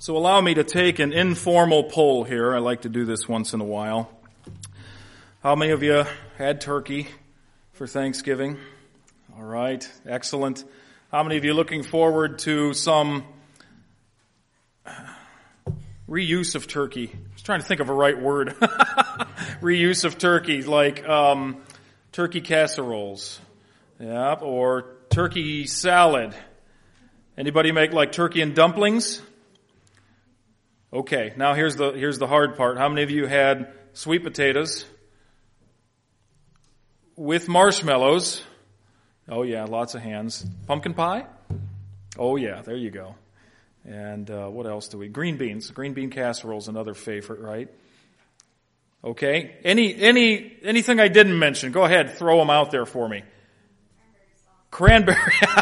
So allow me to take an informal poll here. I like to do this once in a while. How many of you had turkey for Thanksgiving? All right, excellent. How many of you looking forward to some reuse of turkey? I was trying to think of a right word. Reuse of turkey, like turkey casseroles, yeah, or turkey salad. Anybody make like turkey and dumplings? Okay, now here's the hard part. How many of you had sweet potatoes with marshmallows? Oh yeah, lots of hands. Pumpkin pie? Oh yeah, there you go. And what else do we? Green beans. Green bean casserole's another favorite, right? Okay. Anything I didn't mention? Go ahead, throw them out there for me. Cranberry.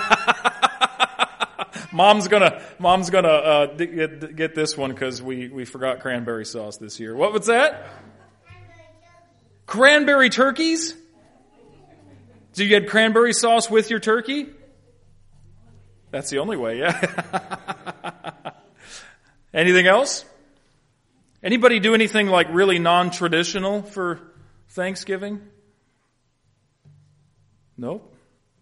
Mom's gonna get this one because we forgot cranberry sauce this year. What was that? Cranberry turkeys? So you had cranberry sauce with your turkey? That's the only way, yeah. Anything else? Anybody do anything like really non-traditional for Thanksgiving? Nope.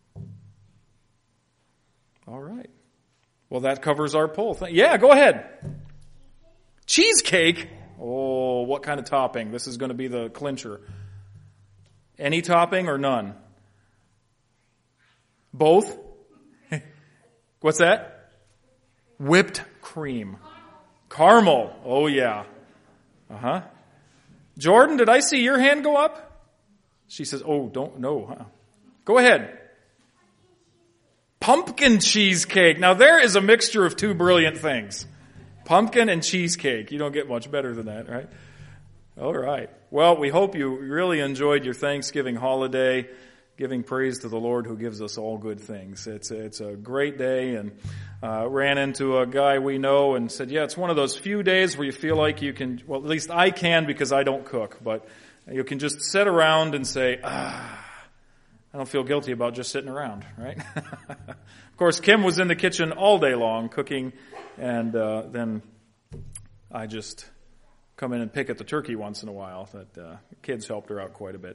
All right. Well, that covers our poll. Yeah, go ahead. Cheesecake? Oh, what kind of topping? This is going to be the clincher. Any topping or none? Both? What's that? Whipped cream. Caramel. Oh, yeah. Uh-huh. Jordan, did I see your hand go up? She says, oh, don't know. Huh? Go ahead. Pumpkin cheesecake. Now there is a mixture of two brilliant things. Pumpkin and cheesecake. You don't get much better than that, right? All right. Well, we hope you really enjoyed your Thanksgiving holiday, giving praise to the Lord who gives us all good things. It's a great day, and ran into a guy we know and said, yeah, it's one of those few days where you feel like you can, well, at least I can because I don't cook, but you can just sit around and say, I don't feel guilty about just sitting around, right? Of course, Kim was in the kitchen all day long cooking, and then I just come in and pick at the turkey once in a while. But the kids helped her out quite a bit.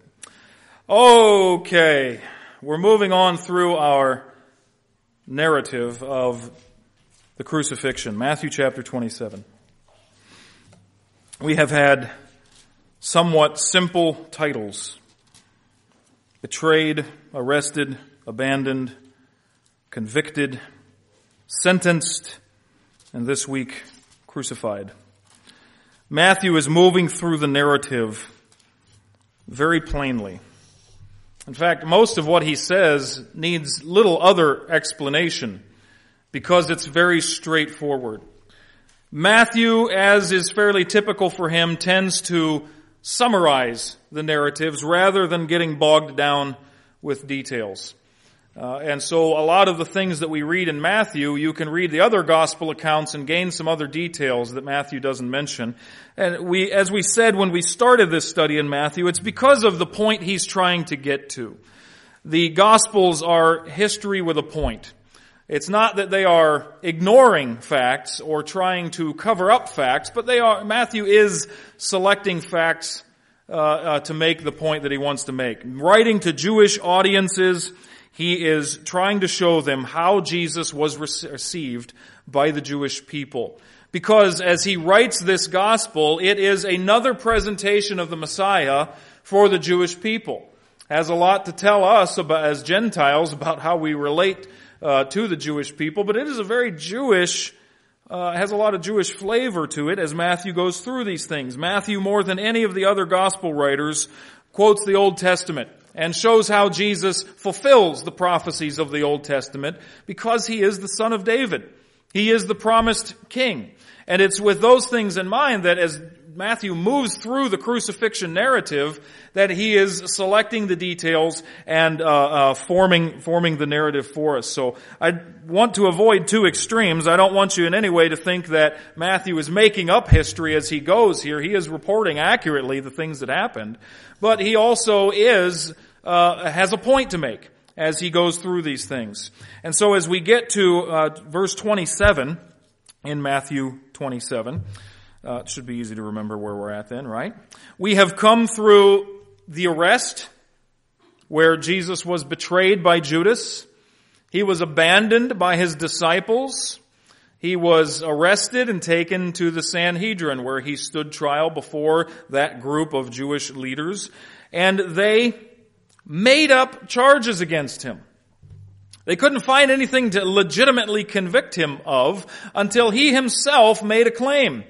Okay, we're moving on through our narrative of the crucifixion, Matthew chapter 27. We have had somewhat simple titles: betrayed, arrested, abandoned, convicted, sentenced, and this week, crucified. Matthew is moving through the narrative very plainly. In fact, most of what he says needs little other explanation because it's very straightforward. Matthew, as is fairly typical for him, tends to summarize the narratives rather than getting bogged down with details. And so a lot of the things that we read in Matthew, you can read the other gospel accounts and gain some other details that Matthew doesn't mention. And as we said when we started this study in Matthew, it's because of the point he's trying to get to. The gospels are history with a point. It's not that they are ignoring facts or trying to cover up facts, but Matthew is selecting facts to make the point that he wants to make. Writing to Jewish audiences, he is trying to show them how Jesus was received by the Jewish people. Because as he writes this gospel, it is another presentation of the Messiah for the Jewish people. It has a lot to tell us about, as Gentiles, about how we relate to the Jewish people, but it is a very Jewish, has a lot of Jewish flavor to it as Matthew goes through these things. Matthew, more than any of the other gospel writers, quotes the Old Testament and shows how Jesus fulfills the prophecies of the Old Testament because he is the Son of David. He is the promised king. And it's with those things in mind that as Matthew moves through the crucifixion narrative, that he is selecting the details and forming the narrative for us. So I want to avoid two extremes. I don't want you in any way to think that Matthew is making up history as he goes here. He is reporting accurately the things that happened, but he also has a point to make as he goes through these things. And so as we get to verse 27, in Matthew 27. It should be easy to remember where we're at then, right? We have come through the arrest where Jesus was betrayed by Judas. He was abandoned by his disciples. He was arrested and taken to the Sanhedrin where he stood trial before that group of Jewish leaders. And they made up charges against him. They couldn't find anything to legitimately convict him of until he himself made a claim.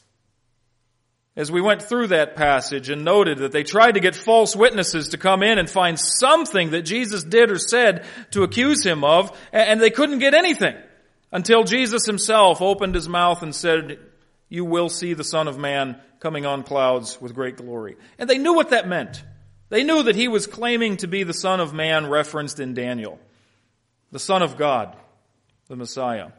As we went through that passage and noted that they tried to get false witnesses to come in and find something that Jesus did or said to accuse him of, and they couldn't get anything until Jesus himself opened his mouth and said, "You will see the Son of Man coming on clouds with great glory." And they knew what that meant. They knew that he was claiming to be the Son of Man referenced in Daniel, the Son of God, the Messiah.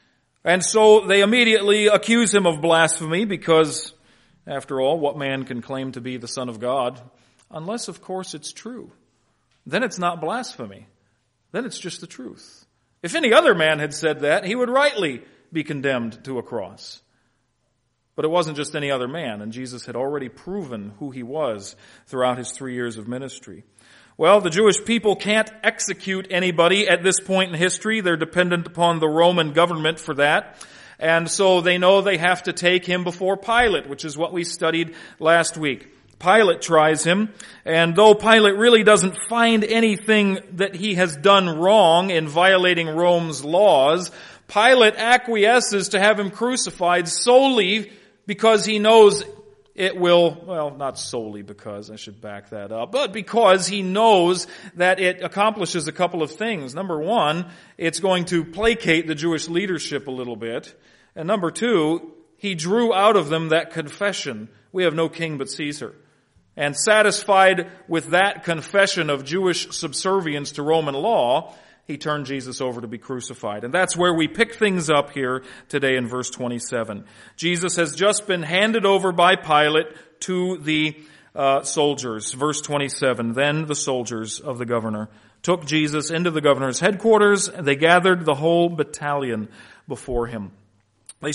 And so they immediately accuse him of blasphemy because, after all, what man can claim to be the Son of God? Unless, of course, it's true. Then it's not blasphemy. Then it's just the truth. If any other man had said that, he would rightly be condemned to a cross. But it wasn't just any other man, and Jesus had already proven who he was throughout his 3 years of ministry. Well, the Jewish people can't execute anybody at this point in history. They're dependent upon the Roman government for that. And so they know they have to take him before Pilate, which is what we studied last week. Pilate tries him, and though Pilate really doesn't find anything that he has done wrong in violating Rome's laws, Pilate acquiesces to have him crucified solely because he knows it will, well, not solely because, I should back that up, but because he knows that it accomplishes a couple of things. Number one, it's going to placate the Jewish leadership a little bit. And number two, he drew out of them that confession, "We have no king but Caesar." And satisfied with that confession of Jewish subservience to Roman law, he turned Jesus over to be crucified. And that's where we pick things up here today in verse 27. Jesus has just been handed over by Pilate to the soldiers. Verse 27, "Then the soldiers of the governor took Jesus into the governor's headquarters, and they gathered the whole battalion before him. They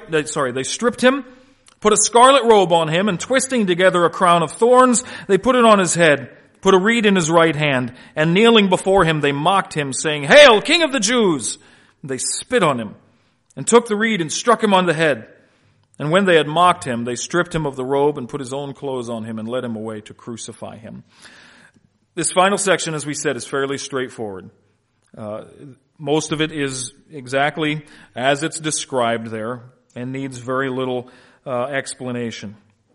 stripped him, put a scarlet robe on him, and twisting together a crown of thorns, they put it on his head, put a reed in his right hand, and kneeling before him, they mocked him, saying, 'Hail, King of the Jews!' And they spit on him, and took the reed and struck him on the head. And when they had mocked him, they stripped him of the robe and put his own clothes on him and led him away to crucify him." This final section, as we said, is fairly straightforward. Most of it is exactly as it's described there and needs very little explanation.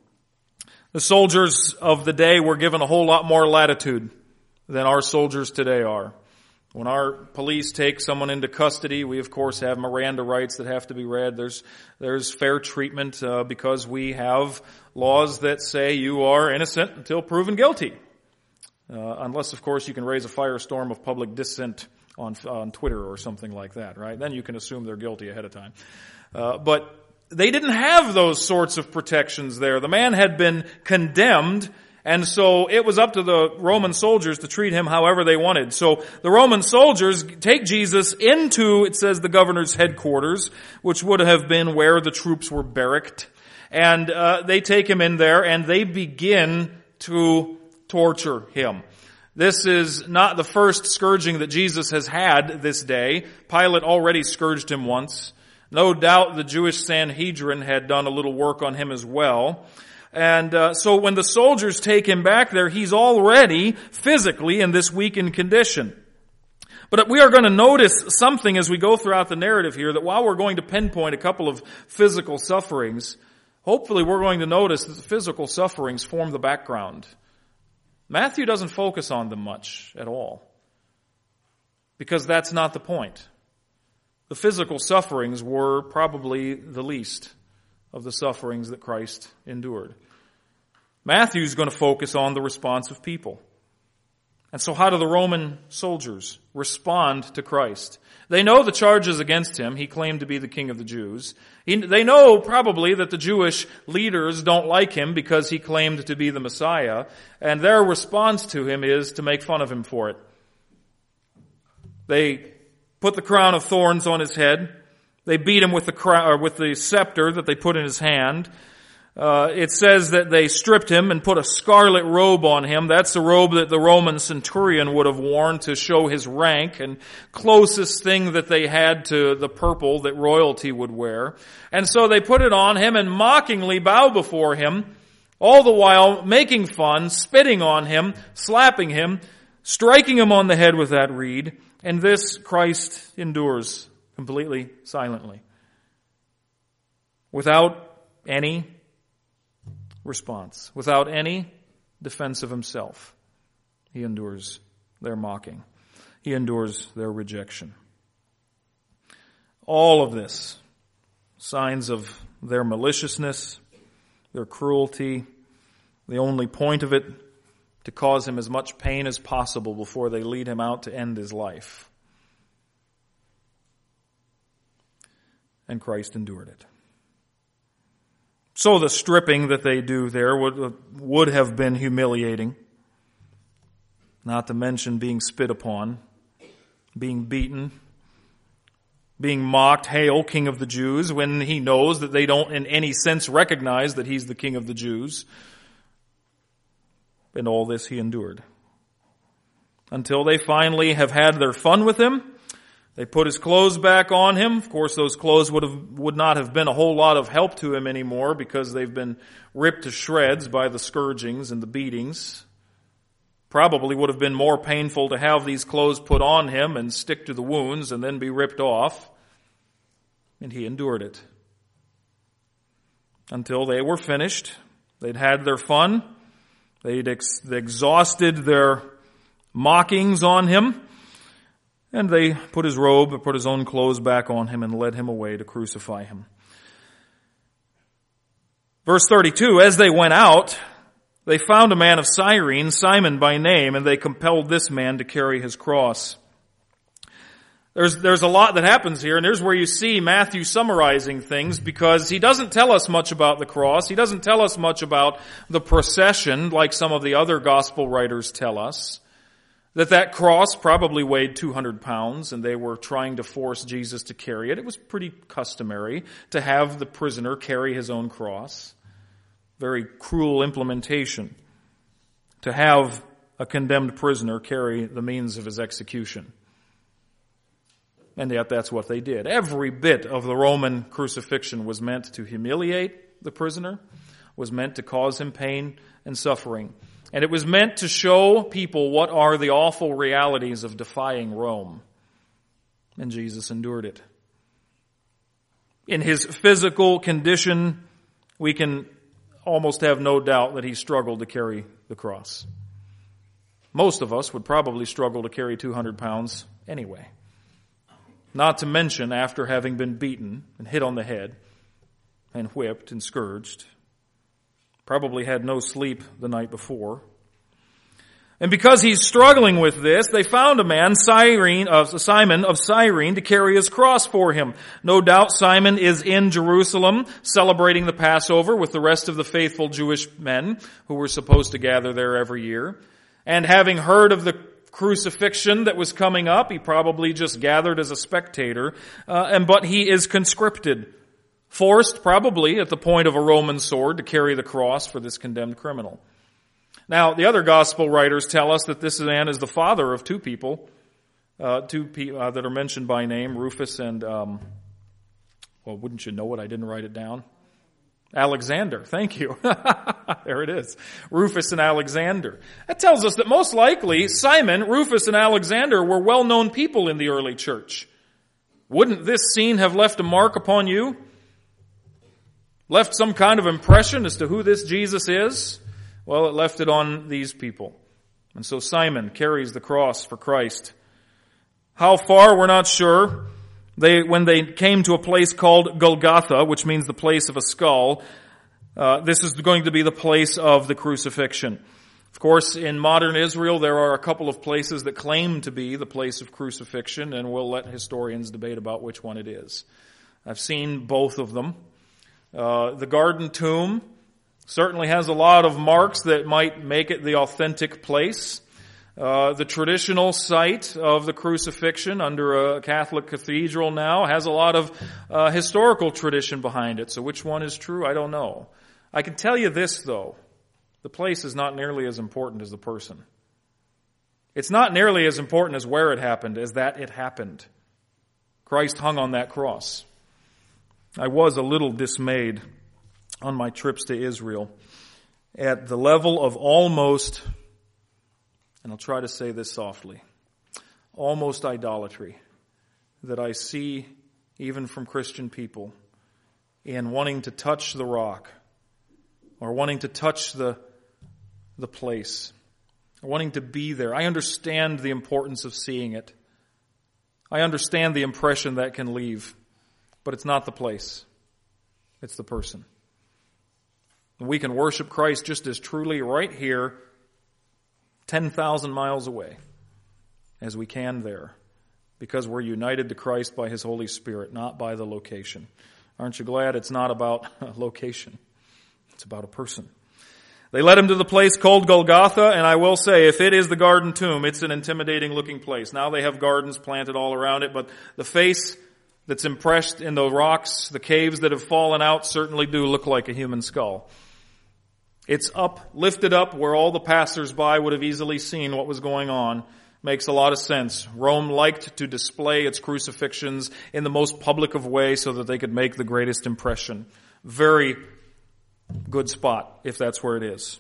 The soldiers of the day were given a whole lot more latitude than our soldiers today are. When our police take someone into custody, we of course have Miranda rights that have to be read. There's fair treatment because we have laws that say you are innocent until proven guilty. Unless, of course, you can raise a firestorm of public dissent on Twitter or something like that, right? Then you can assume they're guilty ahead of time. But they didn't have those sorts of protections there. The man had been condemned, and so it was up to the Roman soldiers to treat him however they wanted. So the Roman soldiers take Jesus into, it says, the governor's headquarters, which would have been where the troops were barracked. And they take him in there, and they begin to torture him. This is not the first scourging that Jesus has had this day. Pilate already scourged him once. No doubt the Jewish Sanhedrin had done a little work on him as well. And so when the soldiers take him back there, he's already physically in this weakened condition. But we are going to notice something as we go throughout the narrative here, that while we're going to pinpoint a couple of physical sufferings, hopefully we're going to notice that the physical sufferings form the background. Matthew doesn't focus on them much at all, because that's not the point. The physical sufferings were probably the least of the sufferings that Christ endured. Matthew's going to focus on the response of people. And so how do the Roman soldiers respond to Christ? They know the charges against him. He claimed to be the King of the Jews. They know probably that the Jewish leaders don't like him because he claimed to be the Messiah. And their response to him is to make fun of him for it. They put the crown of thorns on his head. They beat him with the scepter that they put in his hand. It says that they stripped him and put a scarlet robe on him. That's the robe that the Roman centurion would have worn to show his rank, and closest thing that they had to the purple that royalty would wear. And so they put it on him and mockingly bow before him, all the while making fun, spitting on him, slapping him, striking him on the head with that reed. And this Christ endures completely silently, without any response, without any defense of himself. He endures their mocking. He endures their rejection. All of this, signs of their maliciousness, their cruelty, the only point of it to cause him as much pain as possible before they lead him out to end his life. And Christ endured it. So the stripping that they do there would have been humiliating, not to mention being spit upon, being beaten, being mocked, "Hail, King of the Jews," when he knows that they don't in any sense recognize that he's the King of the Jews. And all this he endured. Until they finally have had their fun with him. They put his clothes back on him. Of course, those clothes would not have been a whole lot of help to him anymore because they've been ripped to shreds by the scourgings and the beatings. Probably would have been more painful to have these clothes put on him and stick to the wounds and then be ripped off. And he endured it. Until they were finished. They'd had their fun. They'd exhausted their mockings on him. And they put his robe, put his own clothes back on him, and led him away to crucify him. Verse 32, as they went out, they found a man of Cyrene, Simon by name, and they compelled this man to carry his cross. There's a lot that happens here, and there's where you see Matthew summarizing things, because he doesn't tell us much about the cross. He doesn't tell us much about the procession like some of the other gospel writers tell us. That cross probably weighed 200 pounds, and they were trying to force Jesus to carry it. It was pretty customary to have the prisoner carry his own cross. Very cruel implementation to have a condemned prisoner carry the means of his execution. And yet that's what they did. Every bit of the Roman crucifixion was meant to humiliate the prisoner, was meant to cause him pain and suffering. And it was meant to show people what are the awful realities of defying Rome. And Jesus endured it. In his physical condition, we can almost have no doubt that he struggled to carry the cross. Most of us would probably struggle to carry 200 pounds anyway. Not to mention after having been beaten and hit on the head and whipped and scourged. Probably had no sleep the night before. And because he's struggling with this, they found a man, Simon of Cyrene, to carry his cross for him. No doubt Simon is in Jerusalem celebrating the Passover with the rest of the faithful Jewish men who were supposed to gather there every year. And having heard of the crucifixion that was coming up, he probably just gathered as a spectator. But he is conscripted. Forced, probably, at the point of a Roman sword to carry the cross for this condemned criminal. Now, the other gospel writers tell us that this man is the father of two people that are mentioned by name, Rufus and, well, wouldn't you know it? I didn't write it down. Alexander, thank you. There it is. Rufus and Alexander. That tells us that most likely Simon, Rufus, and Alexander were well-known people in the early church. Wouldn't this scene have left a mark upon you? Left some kind of impression as to who this Jesus is? Well, it left it on these people. And so Simon carries the cross for Christ. How far, we're not sure. When they came to a place called Golgotha, which means the place of a skull, this is going to be the place of the crucifixion. Of course, in modern Israel, there are a couple of places that claim to be the place of crucifixion, and we'll let historians debate about which one it is. I've seen both of them. The Garden Tomb certainly has a lot of marks that might make it the authentic place. The traditional site of the crucifixion under a Catholic cathedral now has a lot of historical tradition behind it. So which one is true? I don't know. I can tell you this, though. The place is not nearly as important as the person. It's not nearly as important as where it happened as that it happened. Christ hung on that cross. I was a little dismayed on my trips to Israel at the level of almost, and I'll try to say this softly, almost idolatry that I see even from Christian people in wanting to touch the rock or wanting to touch the place, or wanting to be there. I understand the importance of seeing it. I understand the impression that can leave, but it's not the place. It's the person. We can worship Christ just as truly right here, 10,000 miles away, as we can there, because we're united to Christ by His Holy Spirit, not by the location. Aren't you glad it's not about a location? It's about a person. They led him to the place called Golgotha, and I will say, if it is the garden tomb, it's an intimidating looking place. Now they have gardens planted all around it, but the face that's impressed in the rocks, the caves that have fallen out, certainly do look like a human skull. It's up, lifted up, where all the passers-by would have easily seen what was going on. Makes a lot of sense. Rome liked to display its crucifixions in the most public of ways so that they could make the greatest impression. Very good spot, if that's where it is.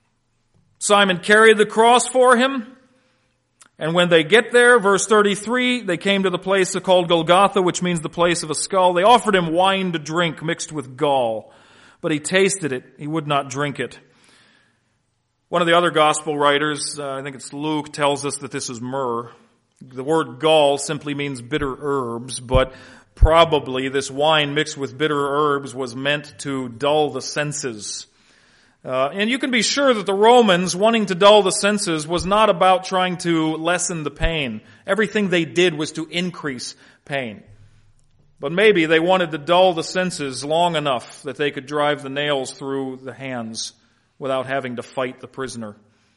Simon carried the cross for him, and when they get there, verse 33, they came to the place called Golgotha, which means the place of a skull. They offered him wine to drink mixed with gall, but he tasted it. He would not drink it. One of the other gospel writers, I think it's Luke, tells us that this is myrrh. The word gall simply means bitter herbs, but probably this wine mixed with bitter herbs was meant to dull the senses. And you can be sure that the Romans, wanting to dull the senses, was not about trying to lessen the pain. Everything they did was to increase pain. But maybe they wanted to dull the senses long enough that they could drive the nails through the hands without having to fight the prisoner.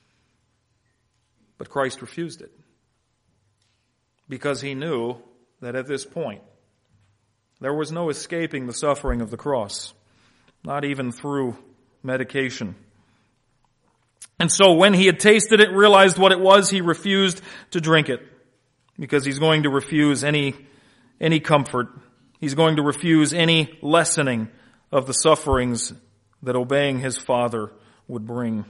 But Christ refused it, because He knew that at this point, there was no escaping the suffering of the cross, not even through medication. And so when He had tasted it, realized what it was, He refused to drink it, because He's going to refuse any comfort. He's going to refuse any lessening of the sufferings that obeying His Father would bring.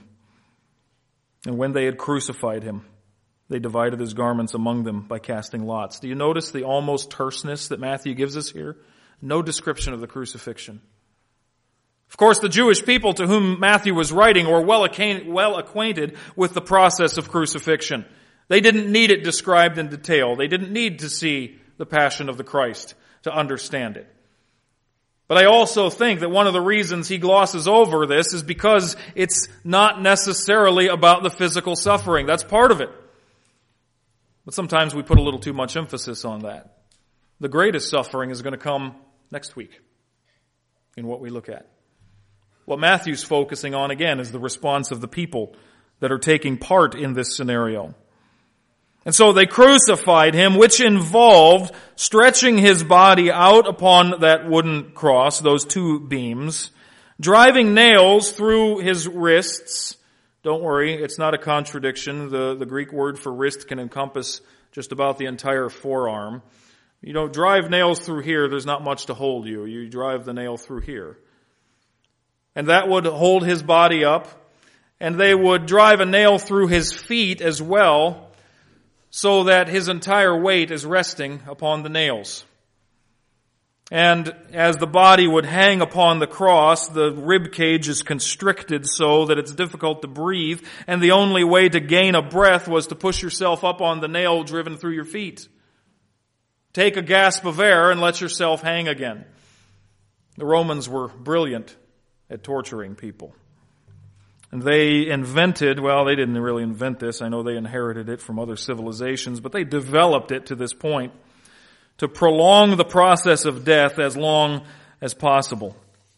And when they had crucified Him, they divided His garments among them by casting lots. Do you notice the almost terseness that Matthew gives us here? No description of the crucifixion. Of course, the Jewish people to whom Matthew was writing were well acquainted with the process of crucifixion. They didn't need it described in detail. They didn't need to see the passion of the Christ to understand it. But I also think that one of the reasons he glosses over this is because it's not necessarily about the physical suffering. That's part of it. But sometimes we put a little too much emphasis on that. The greatest suffering is going to come next week in what we look at. What Matthew's focusing on, again, is the response of the people that are taking part in this scenario. And so they crucified Him, which involved stretching His body out upon that wooden cross, those two beams, driving nails through His wrists. Don't worry, it's not a contradiction. The Greek word for wrist can encompass just about the entire forearm. You don't drive nails through here, there's not much to hold you. You drive the nail through here. And that would hold His body up. And they would drive a nail through His feet as well, so that His entire weight is resting upon the nails. And as the body would hang upon the cross, the rib cage is constricted so that it's difficult to breathe, and the only way to gain a breath was to push yourself up on the nail driven through your feet. Take a gasp of air and let yourself hang again. The Romans were brilliant at torturing people. And they invented, well, they didn't really invent this. I know they inherited it from other civilizations, but they developed it to this point to prolong the process of death as long as possible.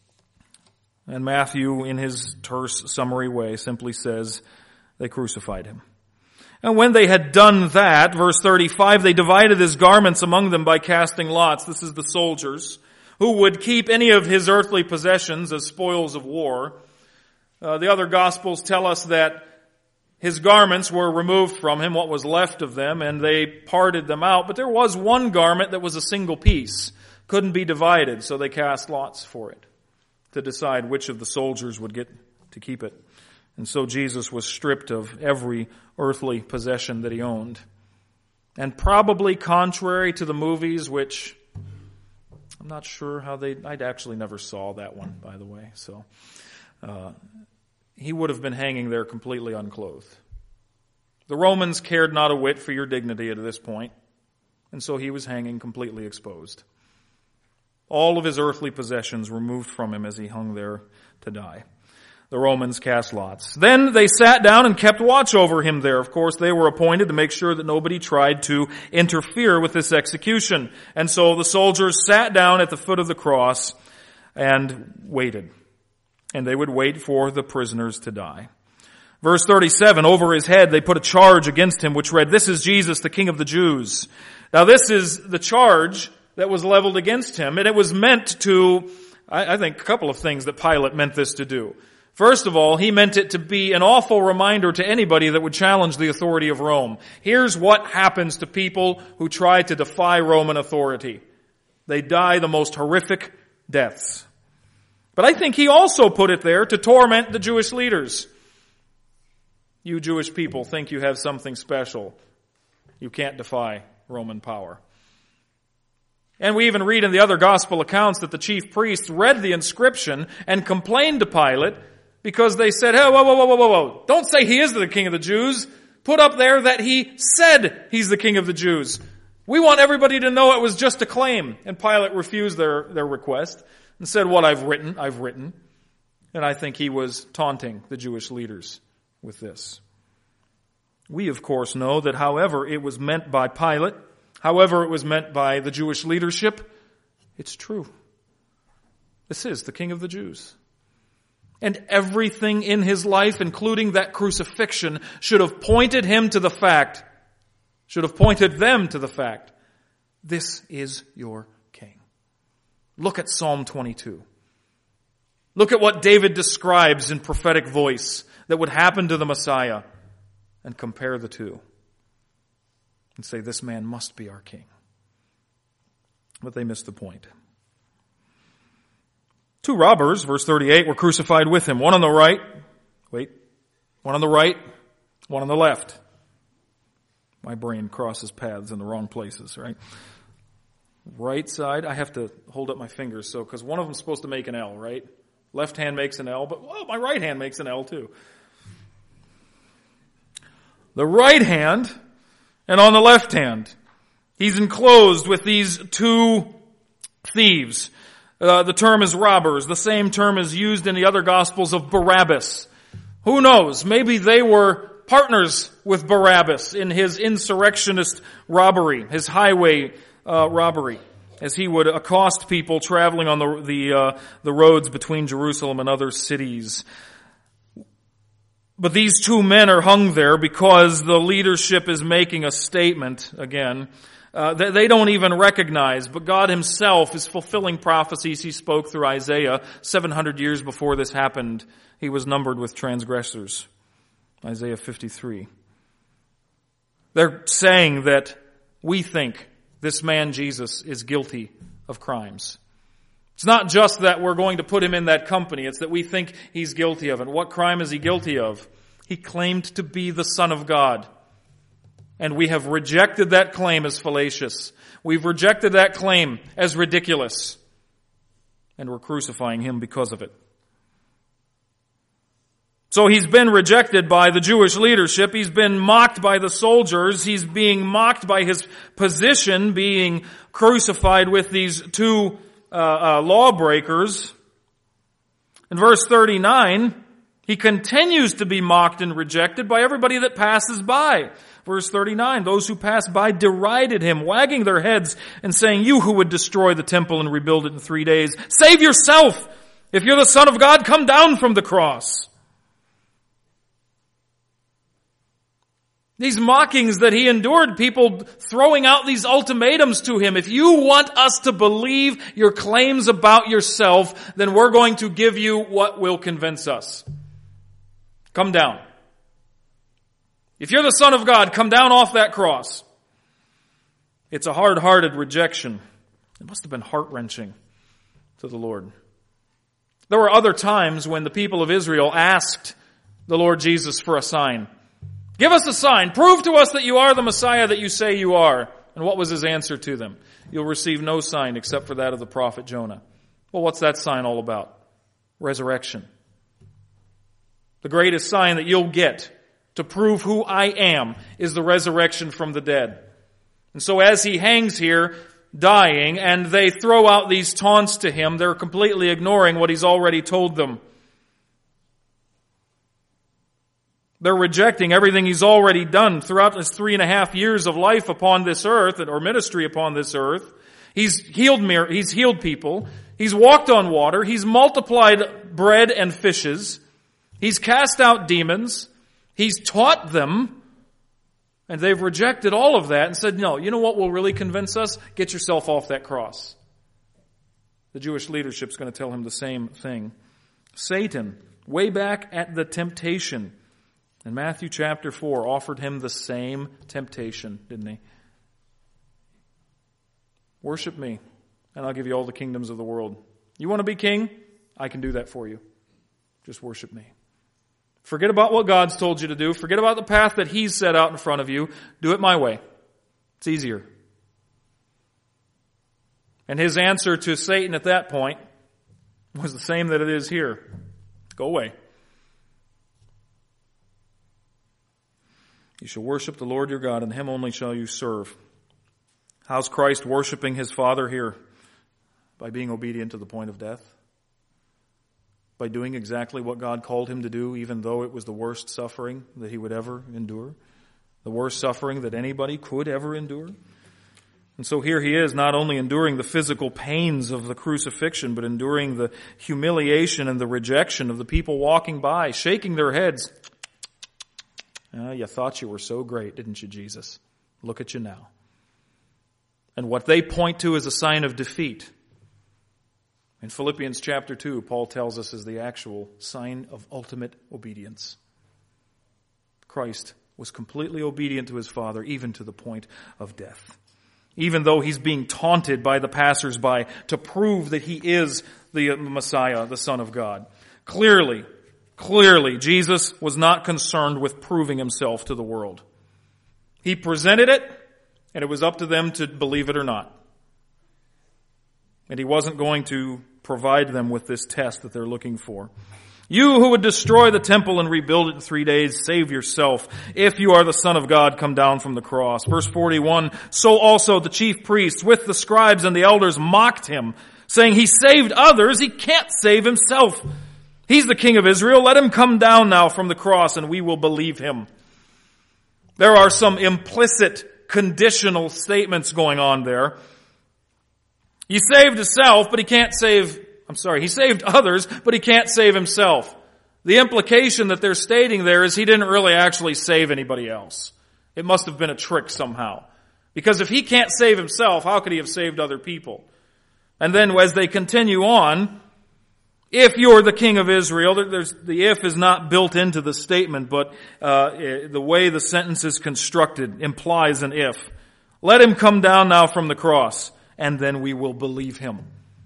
And Matthew, in his terse summary way, simply says they crucified Him. And when they had done that, verse 35, they divided his garments among them by casting lots. This is the soldiers who would keep any of his earthly possessions as spoils of war. The other Gospels tell us that his garments were removed from him, what was left of them, and they parted them out. But there was one garment that was a single piece, couldn't be divided, so they cast lots for it to decide which of the soldiers would get to keep it. And so Jesus was stripped of every earthly possession that he owned. And probably contrary to the movies, which I'm not sure how I actually never saw that one, by the way. So he would have been hanging there completely unclothed. The Romans cared not a whit for your dignity at this point, and so he was hanging completely exposed. All of his earthly possessions removed from him as he hung there to die. The Romans cast lots. Then they sat down and kept watch over him there. Of course, they were appointed to make sure that nobody tried to interfere with this execution. And so the soldiers sat down at the foot of the cross and waited. And they would wait for the prisoners to die. Verse 37, over his head they put a charge against him which read, "This is Jesus, the King of the Jews." Now this is the charge that was leveled against him. And it was meant to, I think, a couple of things that Pilate meant this to do. First of all, he meant it to be an awful reminder to anybody that would challenge the authority of Rome. Here's what happens to people who try to defy Roman authority. They die the most horrific deaths. But I think he also put it there to torment the Jewish leaders. You Jewish people think you have something special. You can't defy Roman power. And we even read in the other gospel accounts that the chief priests read the inscription and complained to Pilate because they said, "Hey, whoa. Don't say he is the King of the Jews. Put up there that he said he's the King of the Jews. We want everybody to know it was just a claim." And Pilate refused their request and said, "What I've written, I've written." And I think he was taunting the Jewish leaders with this. We, of course, know that however it was meant by Pilate, however it was meant by the Jewish leadership, it's true. This is the King of the Jews. And everything in his life, including that crucifixion, should have pointed them to the fact, this is your King. Look at Psalm 22. Look at what David describes in prophetic voice that would happen to the Messiah, and compare the two and say, this man must be our King. But they missed the point. Two robbers, verse 38, were crucified with him. One on the right, one on the left. My brain crosses paths in the wrong places, right? Right side, I have to hold up my fingers because one of them is supposed to make an L, right? Left hand makes an L, but my right hand makes an L too. The right hand and on the left hand, he's enclosed with these two thieves. The term is robbers. The same term is used in the other Gospels of Barabbas. Who knows? Maybe they were partners with Barabbas in his insurrectionist robbery, his highway robbery, as he would accost people traveling on the roads between Jerusalem and other cities. But these two men are hung there because the leadership is making a statement again that they don't even recognize. But God himself is fulfilling prophecies he spoke through Isaiah 700 years before this happened. He was numbered with transgressors. Isaiah 53. They're saying that we think this man Jesus is guilty of crimes. It's not just that we're going to put him in that company. It's that we think he's guilty of it. What crime is he guilty of? He claimed to be the Son of God. And we have rejected that claim as fallacious. We've rejected that claim as ridiculous. And we're crucifying him because of it. So he's been rejected by the Jewish leadership. He's been mocked by the soldiers. He's being mocked by his position, being crucified with these two lawbreakers. In verse 39, he continues to be mocked and rejected by everybody that passes by. Verse 39, those who passed by derided him, wagging their heads and saying, "You who would destroy the temple and rebuild it in 3 days, save yourself! If you're the Son of God, come down from the cross." These mockings that he endured, people throwing out these ultimatums to him. If you want us to believe your claims about yourself, then we're going to give you what will convince us. Come down. If you're the Son of God, come down off that cross. It's a hard-hearted rejection. It must have been heart-wrenching to the Lord. There were other times when the people of Israel asked the Lord Jesus for a sign. Give us a sign. Prove to us that you are the Messiah that you say you are. And what was his answer to them? You'll receive no sign except for that of the prophet Jonah. Well, what's that sign all about? Resurrection. The greatest sign that you'll get to prove who I am is the resurrection from the dead. And so as he hangs here, dying, and they throw out these taunts to him, they're completely ignoring what he's already told them. They're rejecting everything he's already done throughout his 3.5 years of life upon this earth, or ministry upon this earth. He's healed people. He's walked on water. He's multiplied bread and fishes. He's cast out demons. He's taught them. And they've rejected all of that and said, no, you know what will really convince us? Get yourself off that cross. The Jewish leadership's going to tell him the same thing. Satan, way back at the temptation, in Matthew chapter 4, offered him the same temptation, didn't he? Worship me, and I'll give you all the kingdoms of the world. You want to be king? I can do that for you. Just worship me. Forget about what God's told you to do. Forget about the path that He's set out in front of you. Do it my way. It's easier. And his answer to Satan at that point was the same that it is here. Go away. You shall worship the Lord your God, and Him only shall you serve. How's Christ worshiping His Father here? By being obedient to the point of death. By doing exactly what God called Him to do, even though it was the worst suffering that He would ever endure. The worst suffering that anybody could ever endure. And so here He is, not only enduring the physical pains of the crucifixion, but enduring the humiliation and the rejection of the people walking by, shaking their heads. You thought you were so great, didn't you, Jesus? Look at you now. And what they point to as a sign of defeat, in Philippians chapter 2, Paul tells us is the actual sign of ultimate obedience. Christ was completely obedient to His Father, even to the point of death. Even though He's being taunted by the passers-by to prove that He is the Messiah, the Son of God. Clearly, Jesus was not concerned with proving Himself to the world. He presented it, and it was up to them to believe it or not. And He wasn't going to provide them with this test that they're looking for. You who would destroy the temple and rebuild it in 3 days, save yourself. If you are the Son of God, come down from the cross. Verse 41, so also the chief priests with the scribes and the elders mocked Him, saying, He saved others, He can't save Himself. He's the King of Israel. Let Him come down now from the cross and we will believe Him. There are some implicit, conditional statements going on there. He saved Himself, but He saved others, but He can't save Himself. The implication that they're stating there is He didn't really actually save anybody else. It must have been a trick somehow. Because if He can't save Himself, how could He have saved other people? And then as they continue on, if you're the King of Israel, the if is not built into the statement, but the way the sentence is constructed implies an if. Let Him come down now from the cross, and then we will believe Him.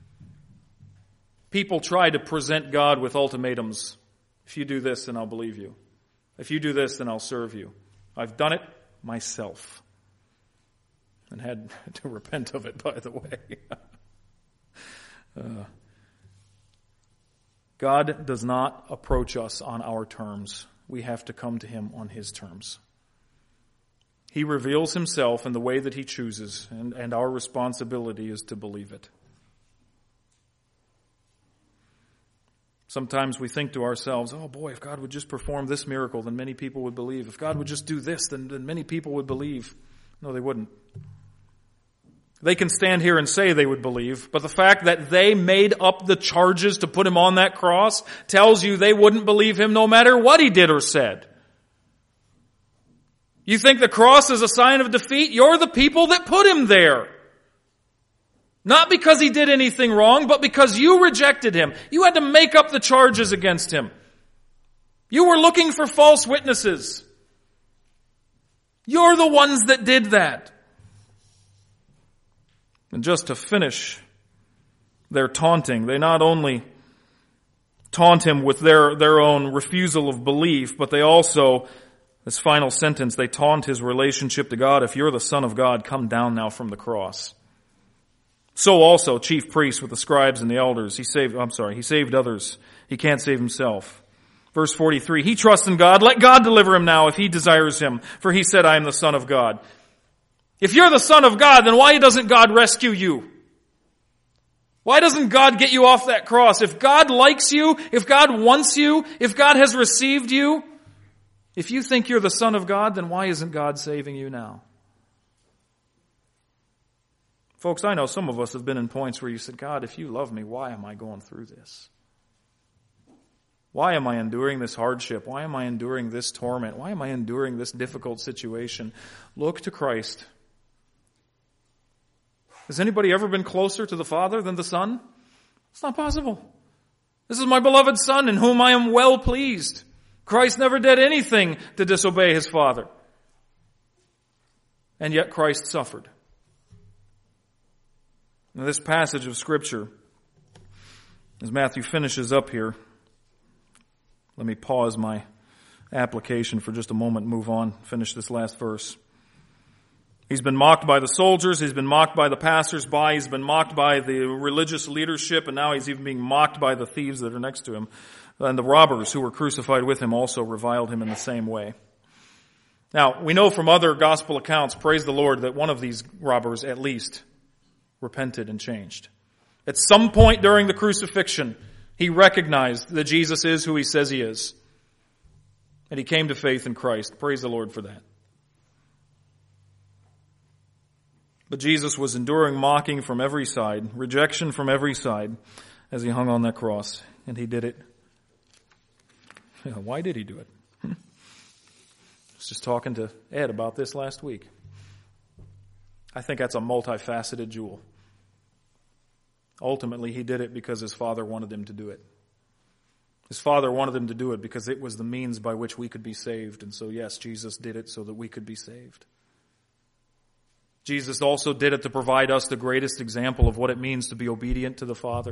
People try to present God with ultimatums. If you do this, then I'll believe you. If you do this, then I'll serve you. I've done it myself. And had to repent of it, by the way. God does not approach us on our terms. We have to come to Him on His terms. He reveals Himself in the way that He chooses, and our responsibility is to believe it. Sometimes we think to ourselves, oh boy, if God would just perform this miracle, then many people would believe. If God would just do this, then many people would believe. No, they wouldn't. They can stand here and say they would believe, but the fact that they made up the charges to put Him on that cross tells you they wouldn't believe Him no matter what He did or said. You think the cross is a sign of defeat? You're the people that put him there. Not because he did anything wrong, but because you rejected him. You had to make up the charges against him. You were looking for false witnesses. You're the ones that did that. And just to finish their taunting, they not only taunt him with their own refusal of belief, but they also, this final sentence, they taunt his relationship to God. If you're the Son of God, come down now from the cross. So also, chief priests with the scribes and the elders, he saved others. He can't save himself. Verse 43, he trusts in God. Let God deliver him now if he desires him. For he said, I am the Son of God. If you're the Son of God, then why doesn't God rescue you? Why doesn't God get you off that cross? If God likes you, if God wants you, if God has received you, if you think you're the Son of God, then why isn't God saving you now? Folks, I know some of us have been in points where you said, God, if you love me, why am I going through this? Why am I enduring this hardship? Why am I enduring this torment? Why am I enduring this difficult situation? Look to Christ. Has anybody ever been closer to the Father than the Son? It's not possible. This is my beloved Son in whom I am well pleased. Christ never did anything to disobey his Father. And yet Christ suffered. Now, this passage of Scripture, as Matthew finishes up here, let me pause my application for just a moment and move on, finish this last verse. He's been mocked by the soldiers, he's been mocked by the passers-by, he's been mocked by the religious leadership, and now he's even being mocked by the thieves that are next to him. And the robbers who were crucified with him also reviled him in the same way. Now, we know from other gospel accounts, praise the Lord, that one of these robbers at least repented and changed. At some point during the crucifixion, he recognized that Jesus is who he says he is. And he came to faith in Christ. Praise the Lord for that. But Jesus was enduring mocking from every side, rejection from every side as he hung on that cross. And he did it. Why did he do it? I was just talking to Ed about this last week. I think that's a multifaceted jewel. Ultimately, he did it because his Father wanted him to do it. His Father wanted him to do it because it was the means by which we could be saved. And so, yes, Jesus did it so that we could be saved. Jesus also did it to provide us the greatest example of what it means to be obedient to the Father.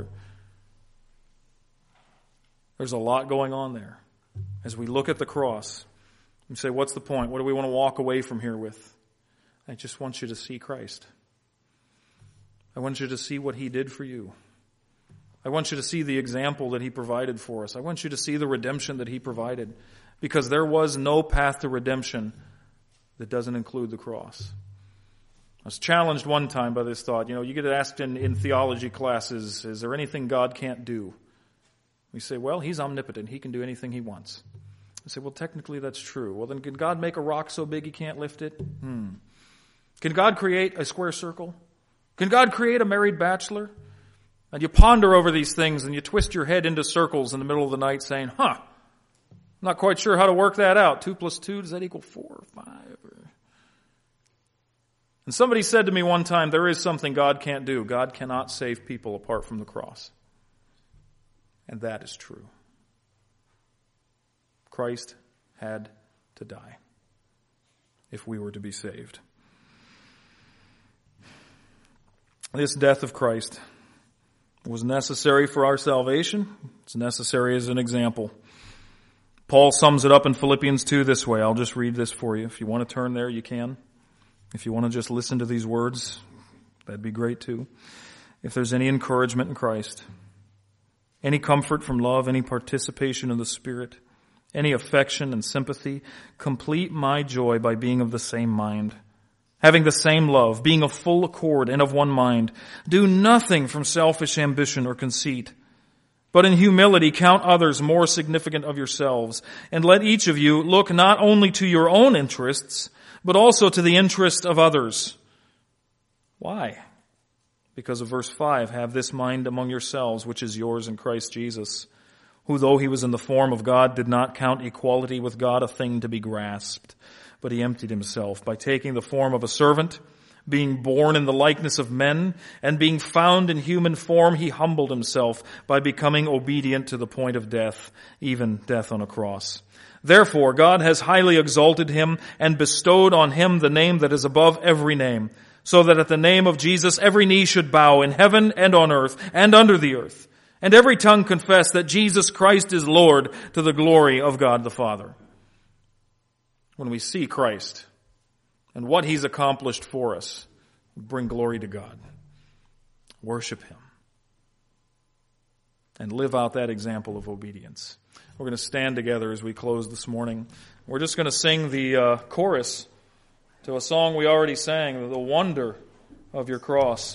There's a lot going on there. As we look at the cross, we say, what's the point? What do we want to walk away from here with? I just want you to see Christ. I want you to see what he did for you. I want you to see the example that he provided for us. I want you to see the redemption that he provided. Because there was no path to redemption that doesn't include the cross. I was challenged one time by this thought. You get asked in theology classes, is there anything God can't do? We say, well, he's omnipotent. He can do anything he wants. I say, well, technically that's true. Well, then can God make a rock so big he can't lift it? Can God create a square circle? Can God create a married bachelor? And you ponder over these things and you twist your head into circles in the middle of the night saying, I'm not quite sure how to work that out. 2 plus 2, does that equal 4 or 5? And somebody said to me one time, there is something God can't do. God cannot save people apart from the cross. And that is true. Christ had to die if we were to be saved. This death of Christ was necessary for our salvation. It's necessary as an example. Paul sums it up in Philippians 2 this way. I'll just read this for you. If you want to turn there, you can. If you want to just listen to these words, that'd be great too. If there's any encouragement in Christ, any comfort from love, any participation in the Spirit, any affection and sympathy, complete my joy by being of the same mind, having the same love, being of full accord and of one mind. Do nothing from selfish ambition or conceit, but in humility count others more significant of yourselves, and let each of you look not only to your own interests, but also to the interest of others. Why? Because of verse 5, have this mind among yourselves, which is yours in Christ Jesus, who, though he was in the form of God, did not count equality with God a thing to be grasped, but he emptied himself by taking the form of a servant, being born in the likeness of men, and being found in human form, he humbled himself by becoming obedient to the point of death, even death on a cross. Therefore, God has highly exalted him and bestowed on him the name that is above every name, so that at the name of Jesus every knee should bow in heaven and on earth and under the earth, and every tongue confess that Jesus Christ is Lord, to the glory of God the Father. When we see Christ and what he's accomplished for us, we bring glory to God. Worship him. And live out that example of obedience. We're going to stand together as we close this morning. We're just going to sing the chorus to a song we already sang, The Wonder of Your Cross.